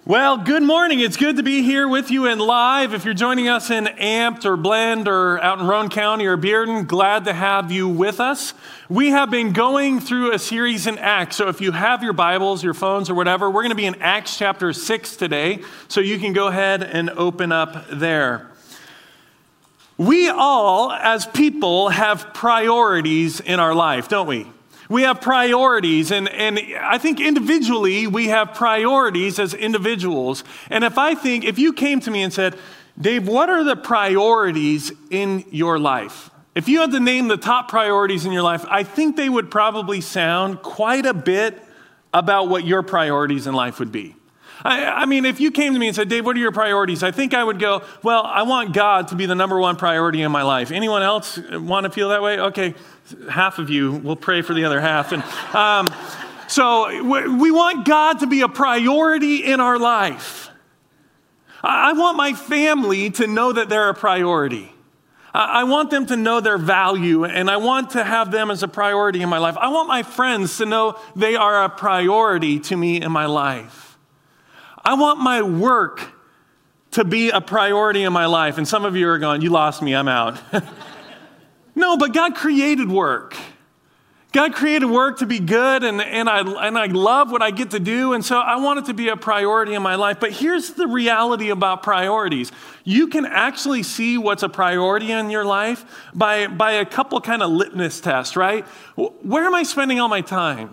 Well, good morning. It's good to be here with you and live. If you're joining us in Amped or Blend or out in Roane County or Bearden, glad to have you with us. We have been going through a series in Acts. So if you have your Bibles, your phones, or whatever, we're going to be in Acts chapter 6 today. So you can go ahead and open up there. We all, as people, have priorities in our life, don't we? We have priorities, and I think individually we have priorities as individuals. And if you came to me and said, Dave, what are the priorities in your life? If you had to name the top priorities in your life, I think they would probably sound quite a bit about what your priorities in life would be. I mean, if you came to me and said, Dave, what are your priorities? I think I would go, well, I want God to be the number one priority in my life. Anyone else want to feel that way? Okay, half of you, we'll pray for the other half. And so we want God to be a priority in our life. I want my family to know that they're a priority. I want them to know their value, and I want to have them as a priority in my life. I want my friends to know they are a priority to me in my life. I want my work to be a priority in my life. And some of you are going, you lost me, I'm out. No, but God created work. God created work to be good, and I love what I get to do, and so I want it to be a priority in my life. But here's the reality about priorities. You can actually see what's a priority in your life by a couple kind of litmus tests, right? Where am I spending all my time?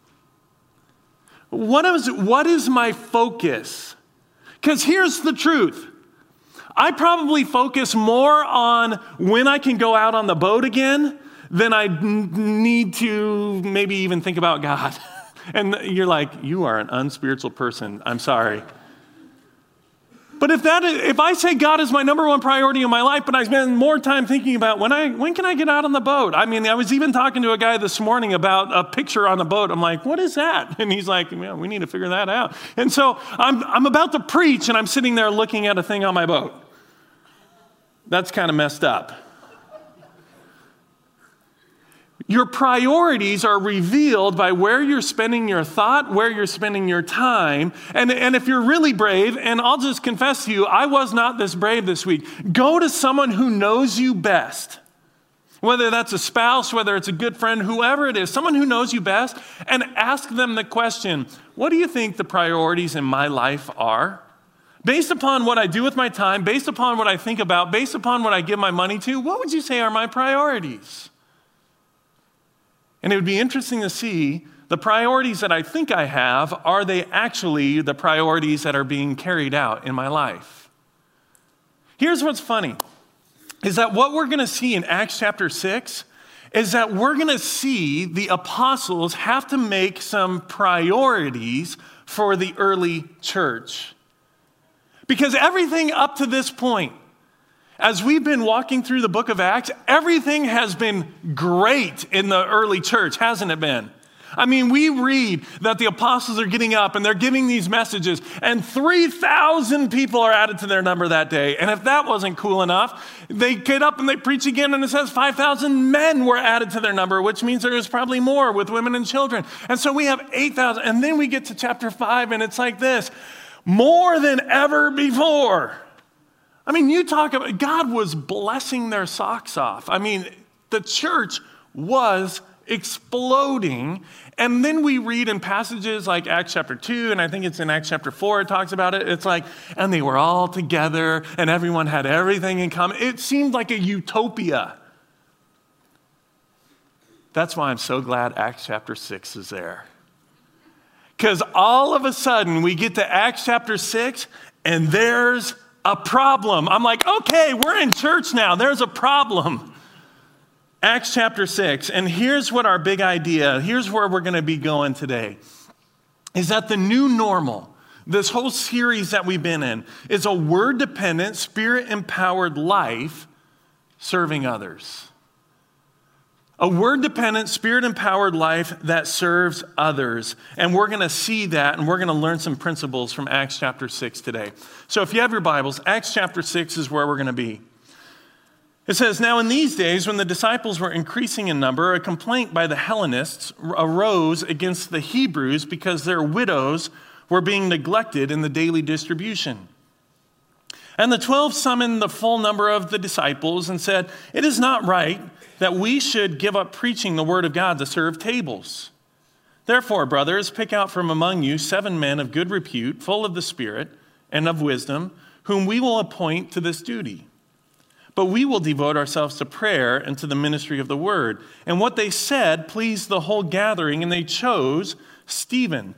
What is my focus? Because here's the truth. I probably focus more on when I can go out on the boat again than I need to maybe even think about God. And you're like, you are an unspiritual person. I'm sorry. But if I say God is my number one priority in my life, but I spend more time thinking about when can I get out on the boat? I mean, I was even talking to a guy this morning about a picture on the boat. I'm like, what is that? And he's like, well, we need to figure that out. And so I'm about to preach, and I'm sitting there looking at a thing on my boat. That's kind of messed up. Your priorities are revealed by where you're spending your thought, where you're spending your time. And if you're really brave, and I'll just confess to you, I was not this brave this week. Go to someone who knows you best. Whether that's a spouse, whether it's a good friend, whoever it is, someone who knows you best, and ask them the question, what do you think the priorities in my life are? Based upon what I do with my time, based upon what I think about, based upon what I give my money to, what would you say are my priorities? And it would be interesting to see the priorities that I think I have, are they actually the priorities that are being carried out in my life? Here's what's funny, is that what we're going to see in Acts chapter 6 is that we're going to see the apostles have to make some priorities for the early church. Because everything up to this point, as we've been walking through the book of Acts, everything has been great in the early church, hasn't it been? I mean, we read that the apostles are getting up and they're giving these messages, and 3,000 people are added to their number that day. And if that wasn't cool enough, they get up and they preach again, and it says 5,000 men were added to their number, which means there was probably more with women and children. And so we have 8,000. And then we get to chapter 5, and it's like this: more than ever before. I mean, you talk about, God was blessing their socks off. I mean, the church was exploding. And then we read in passages like Acts chapter 2, and I think it's in Acts chapter 4, it talks about it. It's like, and they were all together, and everyone had everything in common. It seemed like a utopia. That's why I'm so glad Acts chapter 6 is there. Because all of a sudden, we get to Acts chapter 6, and there's a problem. I'm like, okay, we're in church now. There's a problem. Acts chapter 6. And here's what our big idea, here's where we're going to be going today, is that the new normal, this whole series that we've been in, is a word-dependent, spirit-empowered life serving others. A word-dependent, spirit-empowered life that serves others. And we're going to see that, and we're going to learn some principles from Acts chapter 6 today. So if you have your Bibles, Acts chapter 6 is where we're going to be. It says, now in these days, when the disciples were increasing in number, a complaint by the Hellenists arose against the Hebrews because their widows were being neglected in the daily distribution. And the 12 summoned the full number of the disciples and said, "It is not right that we should give up preaching the word of God to serve tables. Therefore, brothers, pick out from among you 7 men of good repute, full of the Spirit and of wisdom, whom we will appoint to this duty. But we will devote ourselves to prayer and to the ministry of the word." And what they said pleased the whole gathering, and they chose Stephen,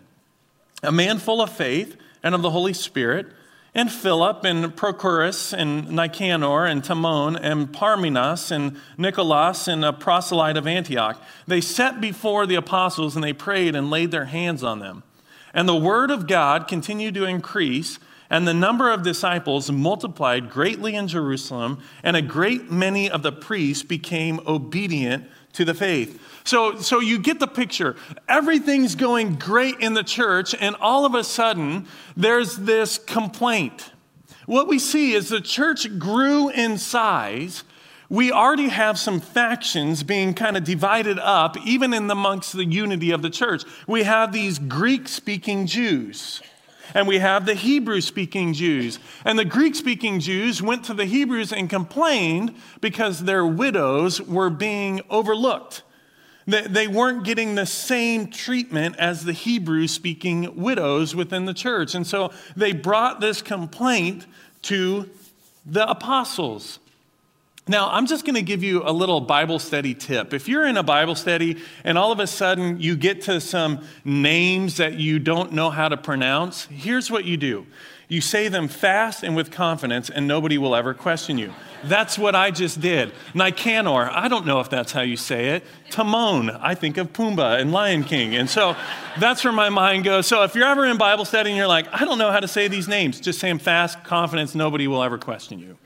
a man full of faith and of the Holy Spirit, and Philip, and Prochorus, and Nicanor, and Timon, and Parmenas, and Nicholas, and a proselyte of Antioch. They set before the apostles, and they prayed and laid their hands on them. And the word of God continued to increase, and the number of disciples multiplied greatly in Jerusalem, and a great many of the priests became obedient to the faith. So you get the picture. Everything's going great in the church, and all of a sudden, there's this complaint. What we see is the church grew in size. We already have some factions being kind of divided up, even in amongst the unity of the church. We have these Greek-speaking Jews, and we have the Hebrew-speaking Jews. And the Greek-speaking Jews went to the Hebrews and complained because their widows were being overlooked. They weren't getting the same treatment as the Hebrew-speaking widows within the church. And so they brought this complaint to the apostles. Now, I'm just going to give you a little Bible study tip. If you're in a Bible study and all of a sudden you get to some names that you don't know how to pronounce, here's what you do. You say them fast and with confidence, and nobody will ever question you. That's what I just did. Nicanor, I don't know if that's how you say it. Timon, I think of Pumbaa and Lion King. And so that's where my mind goes. So if you're ever in Bible study and you're like, I don't know how to say these names, just say them fast, confidence, nobody will ever question you.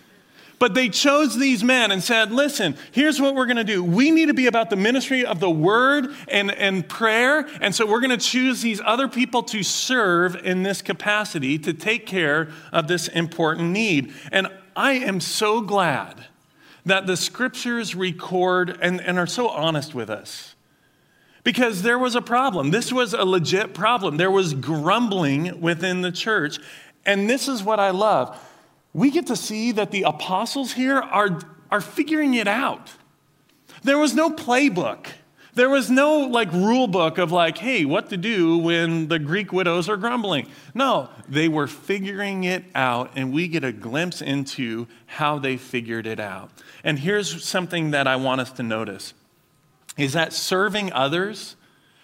But they chose these men and said, listen, here's what we're going to do. We need to be about the ministry of the word and prayer. And so we're going to choose these other people to serve in this capacity to take care of this important need. And I am so glad that the scriptures record and are so honest with us. Because there was a problem. This was a legit problem. There was grumbling within the church. And this is what I love. We get to see that the apostles here are figuring it out. There was no playbook. There was no rule book of hey, what to do when the Greek widows are grumbling. No, they were figuring it out, and we get a glimpse into how they figured it out. And here's something that I want us to notice, is that serving others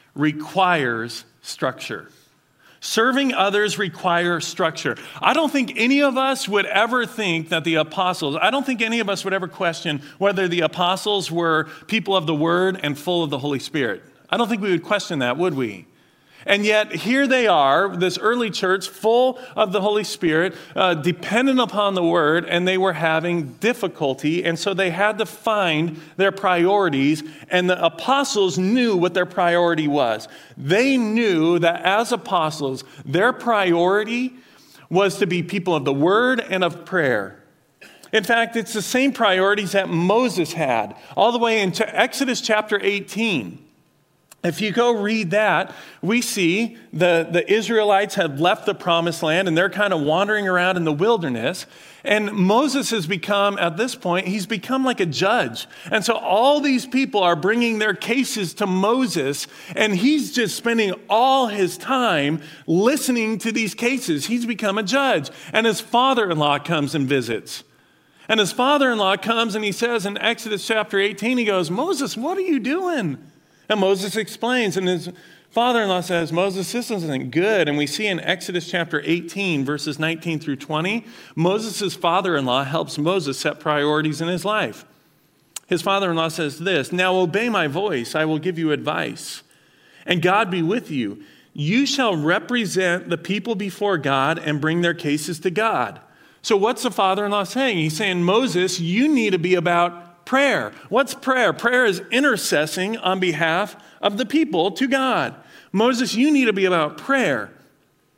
requires structure. Serving others requires structure. I don't think any of us would ever think that the apostles, I don't think any of us would ever question whether the apostles were people of the word and full of the Holy Spirit. I don't think we would question that, would we? And yet here they are, this early church full of the Holy Spirit, dependent upon the word, and they were having difficulty. And so they had to find their priorities, and the apostles knew what their priority was. They knew that as apostles, their priority was to be people of the word and of prayer. In fact, it's the same priorities that Moses had, all the way into Exodus chapter 18. If you go read that, we see the Israelites have left the promised land and they're kind of wandering around in the wilderness. And Moses has become, at this point, he's become like a judge. And so all these people are bringing their cases to Moses, and he's just spending all his time listening to these cases. He's become a judge. And his father-in-law comes and visits. And his father-in-law comes and he says in Exodus chapter 18, he goes, Moses, what are you doing? And Moses explains, and his father-in-law says, Moses, this isn't good. And we see in Exodus chapter 18, verses 19 through 20, Moses' father-in-law helps Moses set priorities in his life. His father-in-law says this, now obey my voice, I will give you advice, and God be with you. You shall represent the people before God and bring their cases to God. So what's the father-in-law saying? He's saying, Moses, you need to be about prayer. What's prayer? Prayer is intercessing on behalf of the people to God. Moses, you need to be about prayer.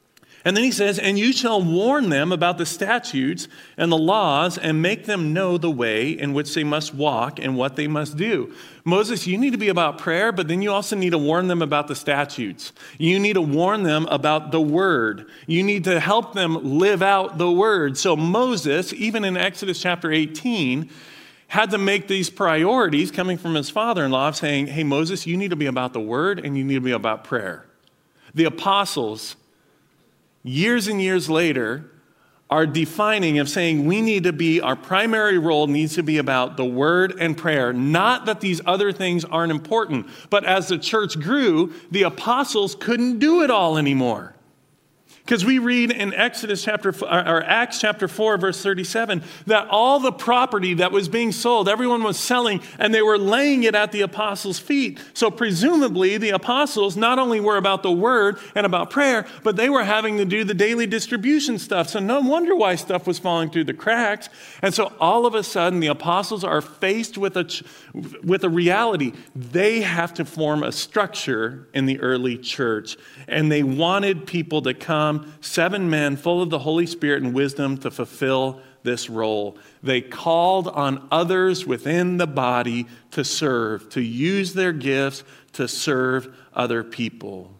And then he says, and you shall warn them about the statutes and the laws and make them know the way in which they must walk and what they must do. Moses, you need to be about prayer, but then you also need to warn them about the statutes. You need to warn them about the word. You need to help them live out the word. So Moses, even in Exodus chapter 18, had to make these priorities coming from his father-in-law saying, hey, Moses, you need to be about the word and you need to be about prayer. The apostles, years and years later, are defining of saying we need to be, our primary role needs to be about the word and prayer. Not that these other things aren't important, but as the church grew, the apostles couldn't do it all anymore. Because we read in Acts chapter 4, verse 37, that all the property that was being sold, everyone was selling, and they were laying it at the apostles' feet. So presumably, the apostles not only were about the word and about prayer, but they were having to do the daily distribution stuff. So no wonder why stuff was falling through the cracks. And so all of a sudden, the apostles are faced with a reality. They have to form a structure in the early church. And they wanted people to come, 7 men full of the Holy Spirit and wisdom to fulfill this role. They called on others within the body to serve, to use their gifts to serve other people.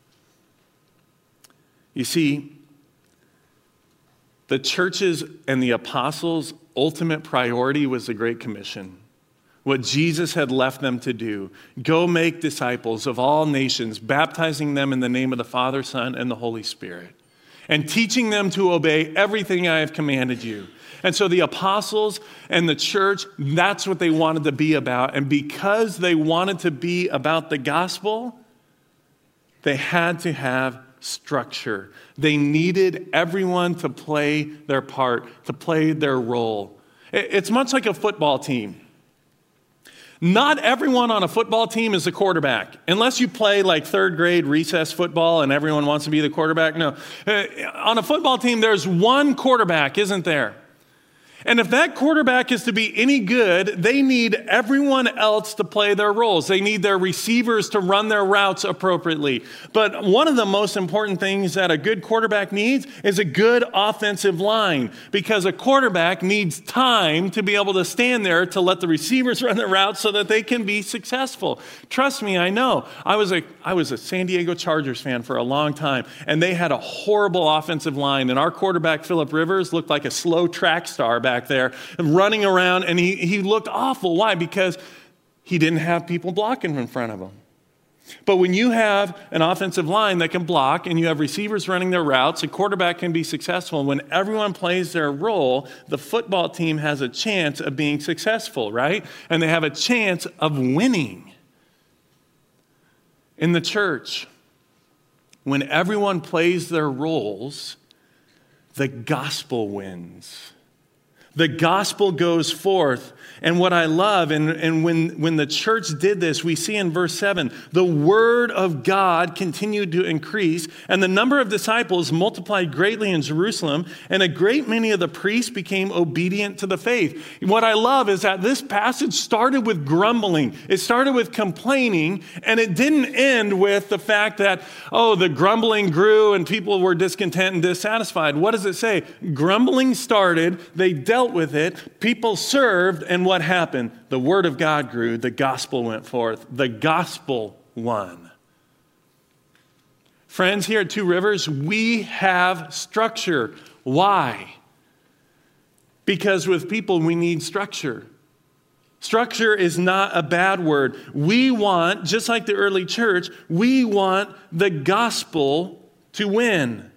You see, the churches and the apostles' ultimate priority was the Great Commission. What Jesus had left them to do. Go make disciples of all nations, baptizing them in the name of the Father, Son, and the Holy Spirit, and teaching them to obey everything I have commanded you. And so the apostles and the church, that's what they wanted to be about. And because they wanted to be about the gospel, they had to have structure. They needed everyone to play their part, to play their role. It's much like a football team. Not everyone on a football team is a quarterback. Unless you play like third grade recess football and everyone wants to be the quarterback. No. On a football team, there's one quarterback, isn't there? And if that quarterback is to be any good, they need everyone else to play their roles. They need their receivers to run their routes appropriately. But one of the most important things that a good quarterback needs is a good offensive line, because a quarterback needs time to be able to stand there to let the receivers run their routes so that they can be successful. Trust me, I know. I was a San Diego Chargers fan for a long time, and they had a horrible offensive line, and our quarterback, Phillip Rivers, looked like a slow track star back there and running around, and he looked awful. Why? Because he didn't have people blocking in front of him. But when you have an offensive line that can block and you have receivers running their routes, a quarterback can be successful. When everyone plays their role, the football team has a chance of being successful, right? And they have a chance of winning. In the church, when everyone plays their roles, the gospel wins. The gospel goes forth. And what I love, and when the church did this, we see in verse 7, the word of God continued to increase, and the number of disciples multiplied greatly in Jerusalem, and a great many of the priests became obedient to the faith. What I love is that this passage started with grumbling. It started with complaining, and it didn't end with the fact that, the grumbling grew and people were discontent and dissatisfied. What does it say? Grumbling started, they dealt with it, people served, and what happened? The word of God grew, the gospel went forth, the gospel won. Friends, here at Two Rivers, we have structure. Why? Because with people, we need structure. Structure is not a bad word. We want, just like the early church, we want the gospel to win.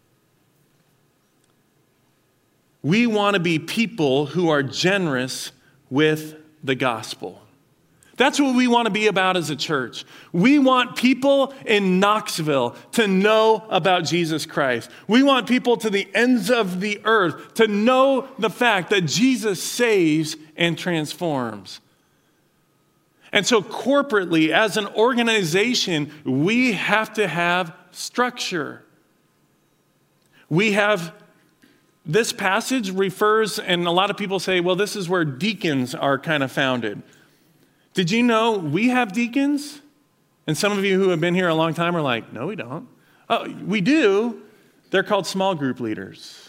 We want to be people who are generous with the gospel. That's what we want to be about as a church. We want people in Knoxville to know about Jesus Christ. We want people to the ends of the earth to know the fact that Jesus saves and transforms. And so corporately, as an organization, we have to have structure. This passage refers, and a lot of people say, well, this is where deacons are kind of founded. Did you know we have deacons? And some of you who have been here a long time are like, no, we don't. Oh, we do, They're called small group leaders.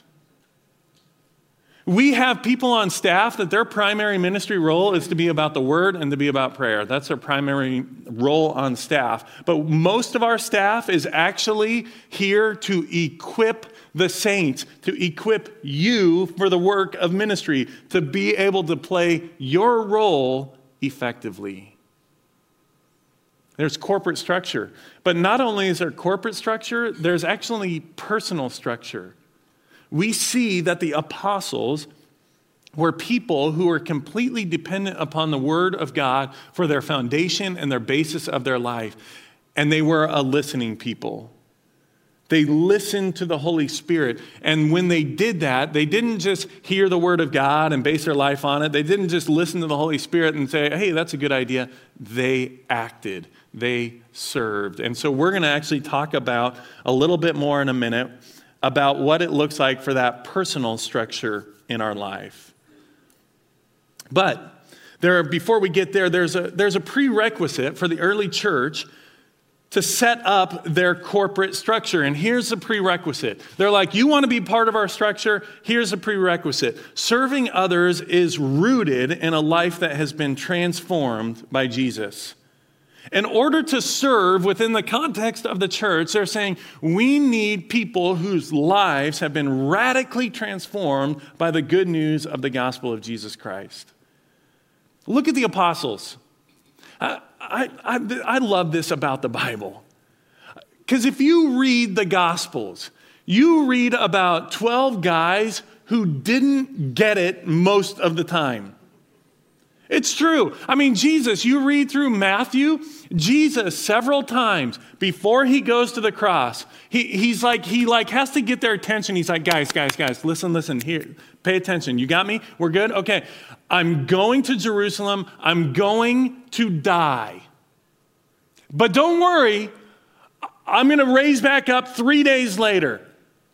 We have people on staff that their primary ministry role is to be about the word and to be about prayer. That's their primary role on staff. But most of our staff is actually here to equip the saints, to equip you for the work of ministry, to be able to play your role effectively. There's corporate structure. But not only is there corporate structure, there's actually personal structure. We see that the apostles were people who were completely dependent upon the word of God for their foundation and their basis of their life. And they were a listening people. They listened to the Holy Spirit. And when they did that, they didn't just hear the word of God and base their life on it. They didn't just listen to the Holy Spirit and say, hey, that's a good idea. They acted. They served. And so we're going to actually talk about a little bit more in a minute about what it looks like for that personal structure in our life. But before we get there, there's a prerequisite for the early church to set up their corporate structure. And here's the prerequisite. They're like, you want to be part of our structure? Here's the prerequisite. Serving others is rooted in a life that has been transformed by Jesus. In order to serve within the context of the church, they're saying we need people whose lives have been radically transformed by the good news of the gospel of Jesus Christ. Look at the apostles. I love this about the Bible. Because if you read the Gospels, you read about 12 guys who didn't get it most of the time. It's true. I mean, Jesus, you read through Matthew, Jesus several times before he goes to the cross, he has to get their attention. He's like, guys, listen, here, pay attention. You got me? We're good? Okay. I'm going to Jerusalem. I'm going to die. But don't worry, I'm going to raise back up 3 days later.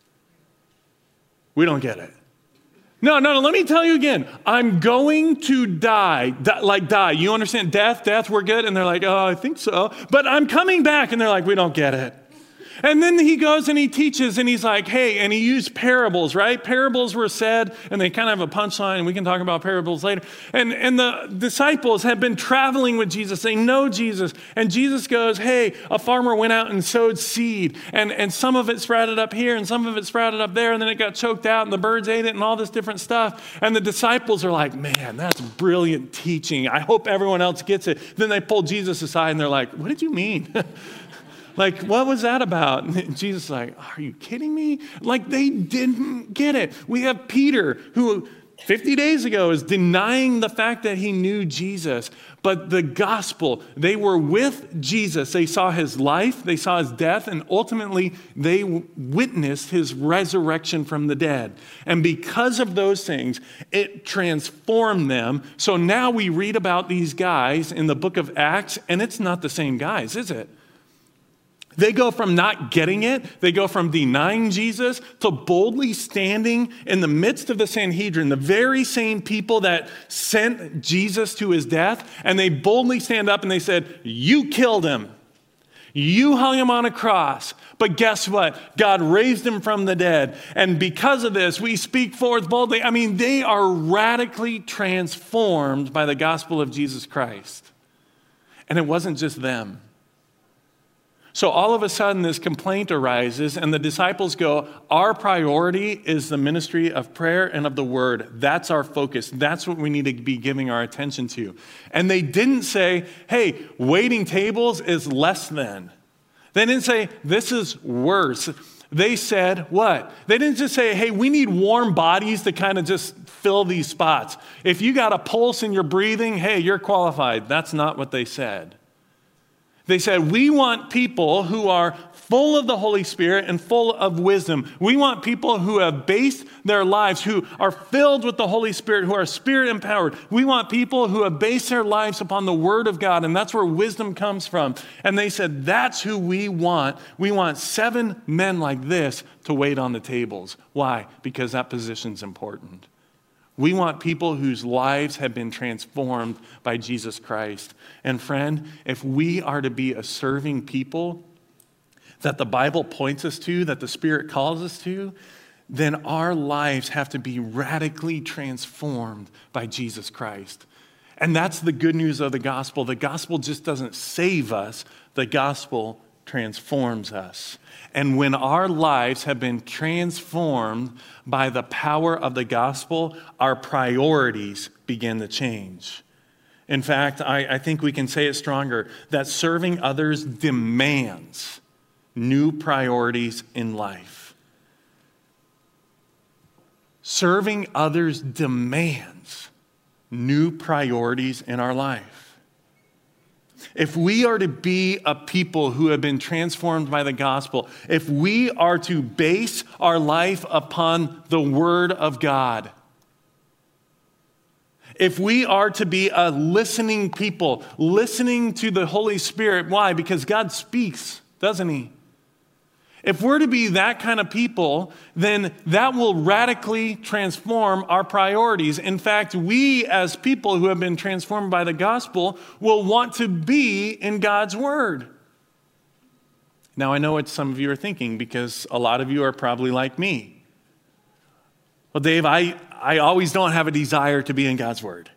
We don't get it. No, let me tell you again. I'm going to die. Die. You understand? Death, we're good? And they're like, oh, I think so. But I'm coming back. And they're like, we don't get it. And then he goes and he teaches and he's like, hey, and he used parables, right? Parables were said and they kind of have a punchline and we can talk about parables later. And the disciples have been traveling with Jesus. They know Jesus. And Jesus goes, hey, a farmer went out and sowed seed and some of it sprouted up here and some of it sprouted up there and then it got choked out and the birds ate it and all this different stuff. And the disciples are like, man, that's brilliant teaching. I hope everyone else gets it. Then they pull Jesus aside and they're like, what did you mean? Like, what was that about? And Jesus is like, are you kidding me? Like, they didn't get it. We have Peter, who 50 days ago is denying the fact that he knew Jesus. But the gospel, they were with Jesus. They saw his life, they saw his death, and ultimately they witnessed his resurrection from the dead. And because of those things, it transformed them. So now we read about these guys in the book of Acts, and it's not the same guys, is it? They go from not getting it, they go from denying Jesus to boldly standing in the midst of the Sanhedrin, the very same people that sent Jesus to his death, and they boldly stand up and they said, you killed him. You hung him on a cross. But guess what? God raised him from the dead. And because of this, we speak forth boldly. I mean, they are radically transformed by the gospel of Jesus Christ. And it wasn't just them. So all of a sudden, this complaint arises, and the disciples go, our priority is the ministry of prayer and of the word. That's our focus. That's what we need to be giving our attention to. And they didn't say, hey, waiting tables is less than. They didn't say, this is worse. They said what? They didn't just say, hey, we need warm bodies to kind of just fill these spots. If you got a pulse and you're breathing, hey, you're qualified. That's not what they said. They said, we want people who are full of the Holy Spirit and full of wisdom. We want people who have based their lives, who are filled with the Holy Spirit, who are Spirit empowered. We want people who have based their lives upon the Word of God, and that's where wisdom comes from. And they said, that's who we want. We want 7 men like this to wait on the tables. Why? Because that position's important. We want people whose lives have been transformed by Jesus Christ. And friend, if we are to be a serving people, that the Bible points us to, that the Spirit calls us to, then our lives have to be radically transformed by Jesus Christ. And that's the good news of the gospel. The gospel just doesn't save us. The gospel transforms us. And when our lives have been transformed by the power of the gospel, our priorities begin to change. In fact, I think we can say it stronger, that serving others demands new priorities in life. Serving others demands new priorities in our life. If we are to be a people who have been transformed by the gospel, if we are to base our life upon the Word of God, if we are to be a listening people, listening to the Holy Spirit, why? Because God speaks, doesn't He? If we're to be that kind of people, then that will radically transform our priorities. In fact, we as people who have been transformed by the gospel will want to be in God's Word. Now, I know what some of you are thinking, because a lot of you are probably like me. Well, Dave, I always don't have a desire to be in God's Word.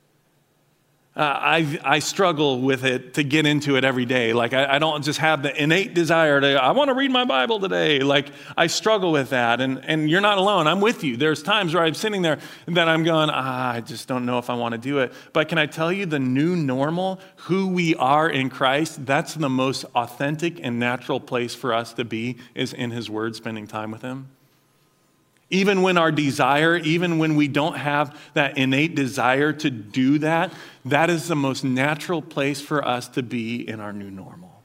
I struggle with it to get into it every day. Like, I don't just have the innate desire I want to read my Bible today. Like, I struggle with that. And you're not alone. I'm with you. There's times where I'm sitting there that I'm going, I just don't know if I want to do it. But can I tell you, the new normal, who we are in Christ, that's the most authentic and natural place for us to be, is in His Word, spending time with Him. Even when our desire, even when we don't have that innate desire to do that, that is the most natural place for us to be in our new normal.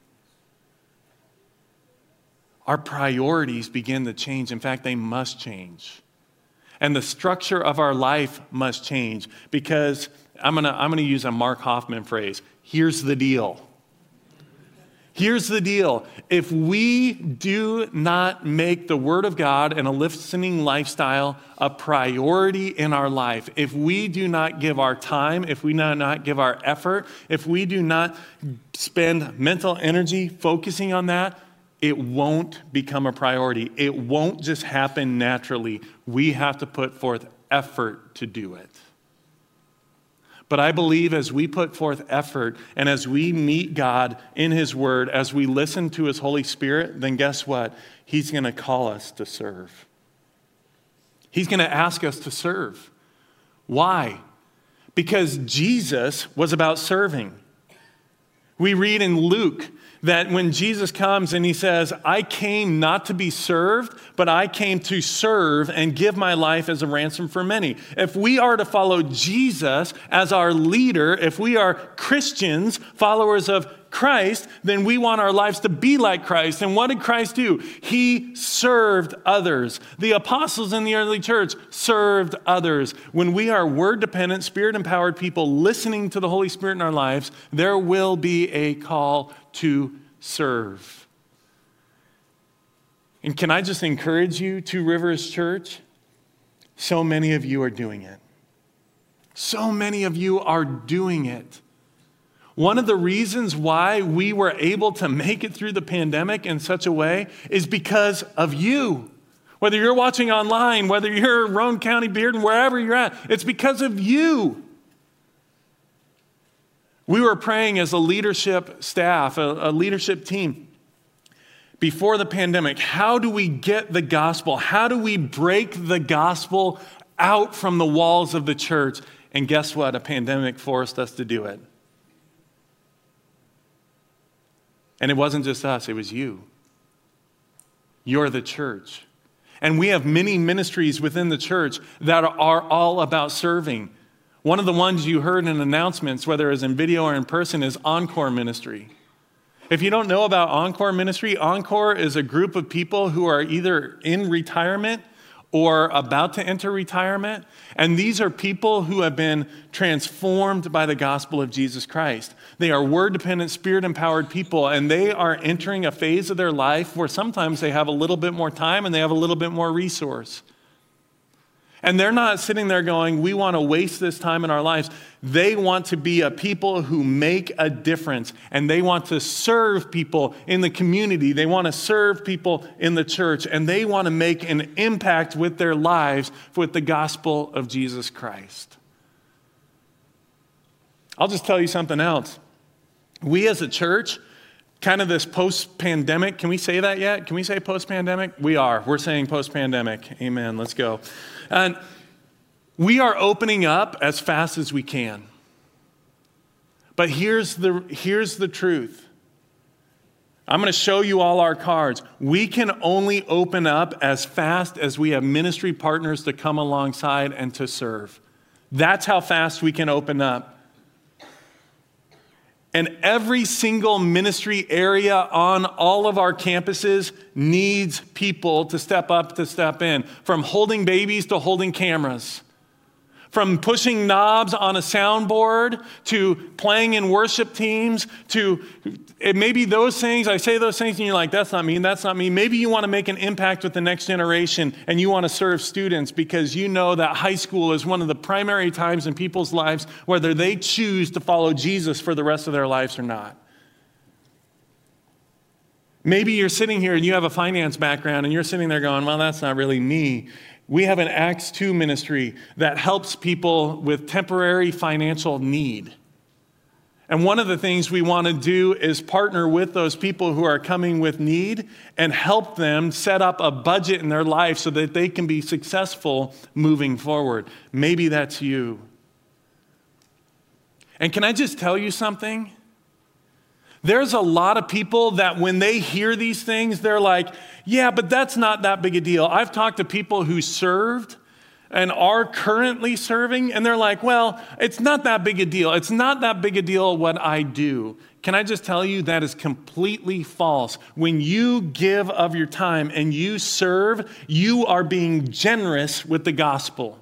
Our priorities begin to change. In fact, they must change. And the structure of our life must change, because I'm gonna use a Mark Hoffman phrase. Here's the deal. Here's the deal. If we do not make the Word of God and a listening lifestyle a priority in our life, if we do not give our time, if we do not give our effort, if we do not spend mental energy focusing on that, it won't become a priority. It won't just happen naturally. We have to put forth effort to do it. But I believe as we put forth effort and as we meet God in His Word, as we listen to His Holy Spirit, then guess what? He's going to call us to serve. He's going to ask us to serve. Why? Because Jesus was about serving. We read in Luke that when Jesus comes and He says, I came not to be served, but I came to serve and give my life as a ransom for many. If we are to follow Jesus as our leader, if we are Christians, followers of Christ, then we want our lives to be like Christ. And what did Christ do? He served others. The apostles in the early church served others. When we are word-dependent, Spirit-empowered people listening to the Holy Spirit in our lives, there will be a call to serve. And can I just encourage you, Two Rivers Church? So many of you are doing it. So many of you are doing it. One of the reasons why we were able to make it through the pandemic in such a way is because of you. Whether you're watching online, whether you're Roane County, Bearden, wherever you're at, it's because of you. We were praying as a leadership staff, a leadership team, before the pandemic. How do we get the gospel? How do we break the gospel out from the walls of the church? And guess what? A pandemic forced us to do it. And it wasn't just us, it was you. You're the church. And we have many ministries within the church that are all about serving. One of the ones you heard in announcements, whether it's in video or in person, is Encore Ministry. If you don't know about Encore Ministry, Encore is a group of people who are either in retirement or about to enter retirement. And these are people who have been transformed by the gospel of Jesus Christ. They are word-dependent, Spirit-empowered people, and they are entering a phase of their life where sometimes they have a little bit more time and they have a little bit more resource. And they're not sitting there going, we want to waste this time in our lives. They want to be a people who make a difference, and they want to serve people in the community. They want to serve people in the church, and they want to make an impact with their lives with the gospel of Jesus Christ. I'll just tell you something else. We as a church, kind of this post-pandemic, can we say that yet? Can we say post-pandemic? We are. We're saying post-pandemic. Amen. Let's go. And we are opening up as fast as we can. But here's the truth. I'm going to show you all our cards. We can only open up as fast as we have ministry partners to come alongside and to serve. That's how fast we can open up. And every single ministry area on all of our campuses needs people to step up, to step in. From holding babies to holding cameras. From pushing knobs on a soundboard to playing in worship teams to maybe those things, I say those things and you're like, that's not me, that's not me. Maybe you want to make an impact with the next generation and you want to serve students because you know that high school is one of the primary times in people's lives whether they choose to follow Jesus for the rest of their lives or not. Maybe you're sitting here and you have a finance background and you're sitting there going, well, that's not really me. We have an Acts 2 ministry that helps people with temporary financial need. And one of the things we want to do is partner with those people who are coming with need and help them set up a budget in their life so that they can be successful moving forward. Maybe that's you. And can I just tell you something? There's a lot of people that when they hear these things, they're like, yeah, but that's not that big a deal. I've talked to people who served and are currently serving, and they're like, well, it's not that big a deal. It's not that big a deal what I do. Can I just tell you that is completely false? When you give of your time and you serve, you are being generous with the gospel.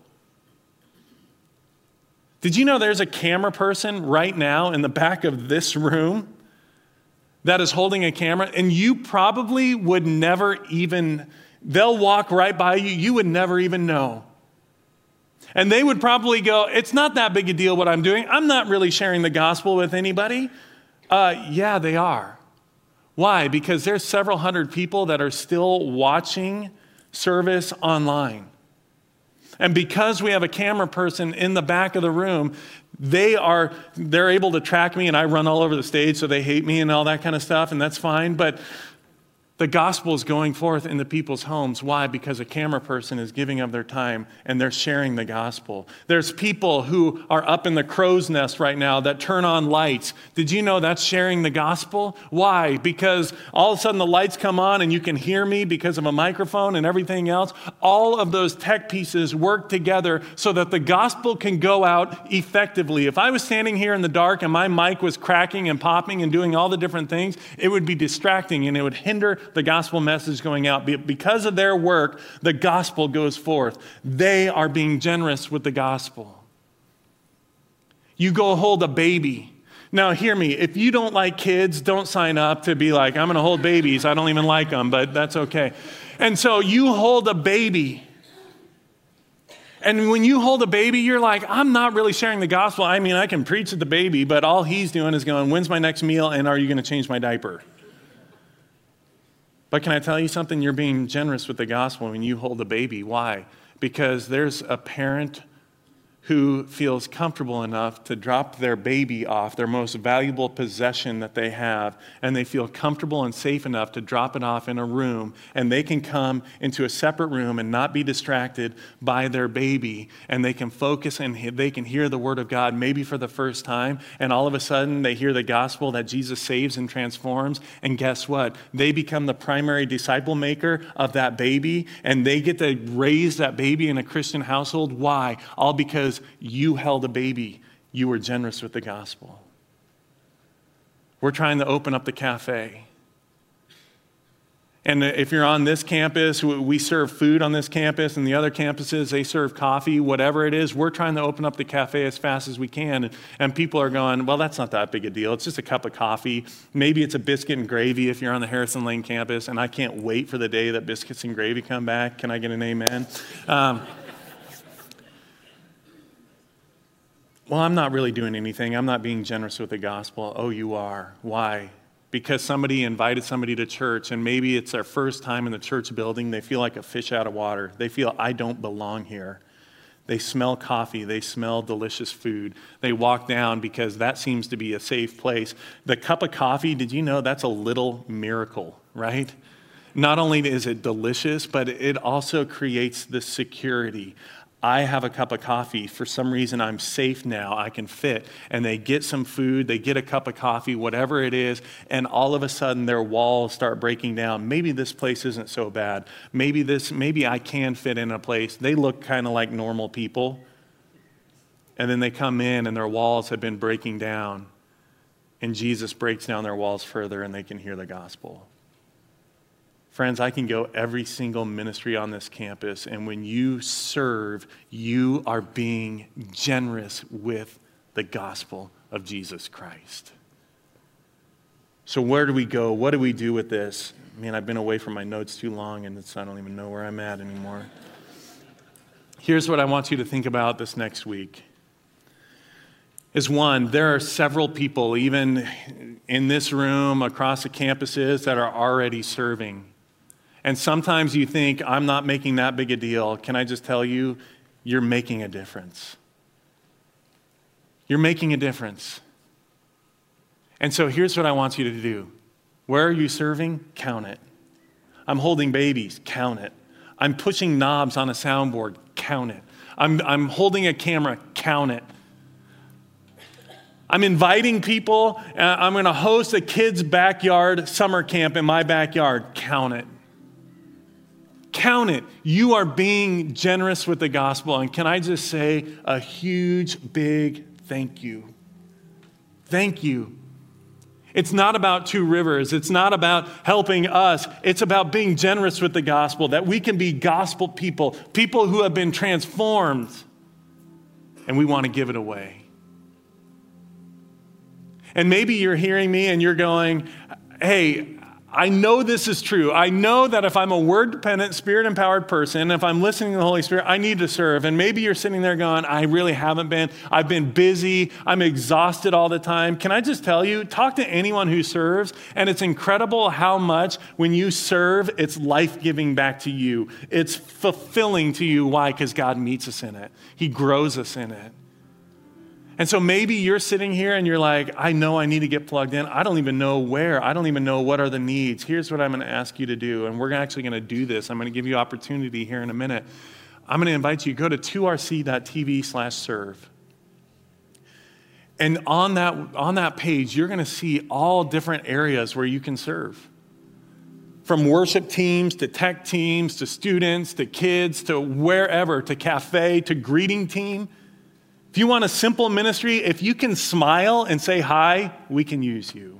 Did you know there's a camera person right now in the back of this room that is holding a camera, and you probably would never even, they'll walk right by you, you would never even know. And they would probably go, it's not that big a deal what I'm doing. I'm not really sharing the gospel with anybody. Yeah, they are. Why? Because there's several hundred people that are still watching service online. And because we have a camera person in the back of the room, they're able to track me, and I run all over the stage, so they hate me and all that kind of stuff, and that's fine. But the gospel is going forth into people's homes. Why? Because a camera person is giving of their time and they're sharing the gospel. There's people who are up in the crow's nest right now that turn on lights. Did you know that's sharing the gospel? Why? Because all of a sudden the lights come on and you can hear me because of a microphone and everything else. All of those tech pieces work together so that the gospel can go out effectively. If I was standing here in the dark and my mic was cracking and popping and doing all the different things, it would be distracting and it would hinder the gospel message going out. Because of their work, the gospel goes forth. They are being generous with the gospel. You go hold a baby. Now, hear me. If you don't like kids, don't sign up to be like, I'm going to hold babies. I don't even like them, but that's okay. And so you hold a baby. And when you hold a baby, you're like, I'm not really sharing the gospel. I mean, I can preach at the baby, but all he's doing is going, when's my next meal and are you going to change my diaper? But can I tell you something? You're being generous with the gospel when you hold a baby. Why? Because there's a parent who feels comfortable enough to drop their baby off, their most valuable possession that they have, and they feel comfortable and safe enough to drop it off in a room, and they can come into a separate room and not be distracted by their baby, and they can focus and they can hear the word of God maybe for the first time, and all of a sudden they hear the gospel that Jesus saves and transforms, and guess what? They become the primary disciple maker of that baby, and they get to raise that baby in a Christian household. Why? All because you held a baby. You were generous with the gospel. We're trying to open up the cafe. And if you're on this campus, we serve food on this campus, and the other campuses, they serve coffee, whatever it is. We're trying to open up the cafe as fast as we can. And people are going, well, that's not that big a deal. It's just a cup of coffee. Maybe it's a biscuit and gravy if you're on the Harrison Lane campus, and I can't wait for the day that biscuits and gravy come back. Can I get an amen? Well, I'm not really doing anything. I'm not being generous with the gospel. Oh, you are. Why? Because somebody invited somebody to church, and maybe it's their first time in the church building. They feel like a fish out of water. They feel, I don't belong here. They smell coffee. They smell delicious food. They walk down because that seems to be a safe place. The cup of coffee, did you know that's a little miracle, right? Not only is it delicious, but it also creates the security. I have a cup of coffee. For some reason, I'm safe now. I can fit. And they get some food, they get a cup of coffee, whatever it is, and all of a sudden their walls start breaking down. Maybe this place isn't so bad. Maybe I can fit in a place. They look kind of like normal people. And then they come in and their walls have been breaking down. And Jesus breaks down their walls further and they can hear the gospel. Friends, I can go every single ministry on this campus, and when you serve, you are being generous with the gospel of Jesus Christ. So where do we go? What do we do with this? Man, I've been away from my notes too long, and I don't even know where I'm at anymore. Here's what I want you to think about this next week. Is one, there are several people, even in this room, across the campuses, that are already serving. And sometimes you think, I'm not making that big a deal. Can I just tell you, you're making a difference. You're making a difference. And so here's what I want you to do. Where are you serving? Count it. I'm holding babies. Count it. I'm pushing knobs on a soundboard. Count it. I'm holding a camera. Count it. I'm inviting people. I'm going to host a kids' backyard summer camp in my backyard. Count it. Count it. You are being generous with the gospel. And can I just say a huge, big thank you. Thank you. It's not about Two Rivers. It's not about helping us. It's about being generous with the gospel, that we can be gospel people, people who have been transformed, and we want to give it away. And maybe you're hearing me and you're going, hey, I know this is true. I know that if I'm a word-dependent, spirit-empowered person, if I'm listening to the Holy Spirit, I need to serve. And maybe you're sitting there going, I really haven't been. I've been busy. I'm exhausted all the time. Can I just tell you, talk to anyone who serves, and it's incredible how much when you serve, it's life-giving back to you. It's fulfilling to you. Why? Because God meets us in it. He grows us in it. And so maybe you're sitting here and you're like, I know I need to get plugged in. I don't even know where. I don't even know what are the needs. Here's what I'm going to ask you to do. And we're actually going to do this. I'm going to give you opportunity here in a minute. I'm going to invite you to go to 2rc.tv/serve. And on that page, you're going to see all different areas where you can serve. From worship teams to tech teams to students to kids to wherever, to cafe to greeting team. If you want a simple ministry, if you can smile and say hi, we can use you.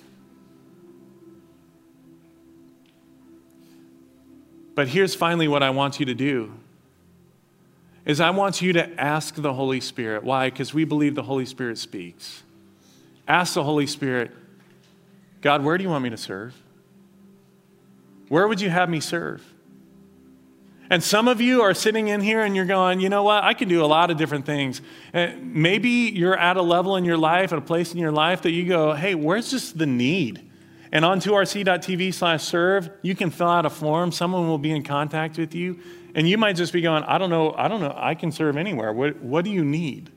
But here's finally what I want you to do, is I want you to ask the Holy Spirit. Why? Because we believe the Holy Spirit speaks. Ask the Holy Spirit, God, where do you want me to serve? Where would you have me serve? And some of you are sitting in here and you're going, you know what, I can do a lot of different things. Maybe you're at a level in your life, at a place in your life that you go, hey, where's just the need? And on 2rc.tv/serve, you can fill out a form. Someone will be in contact with you. And you might just be going, I don't know, I can serve anywhere. What do you need?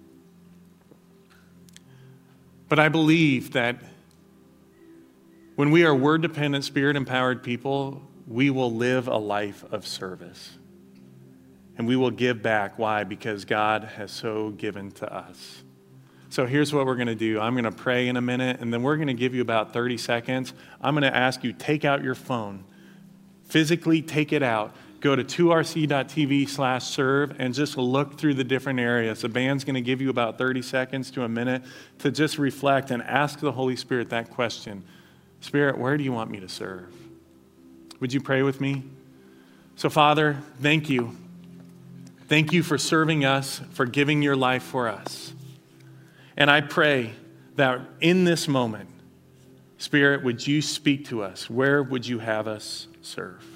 But I believe that when we are word-dependent, spirit-empowered people, we will live a life of service. And we will give back. Why? Because God has so given to us. So here's what we're going to do. I'm going to pray in a minute, and then we're going to give you about 30 seconds. I'm going to ask you, take out your phone. Physically take it out. Go to 2rc.tv/serve and just look through the different areas. The band's going to give you about 30 seconds to a minute to just reflect and ask the Holy Spirit that question. Spirit, where do you want me to serve? Would you pray with me? So, Father, thank you. Thank you for serving us, for giving your life for us. And I pray that in this moment, Spirit, would you speak to us? Where would you have us serve?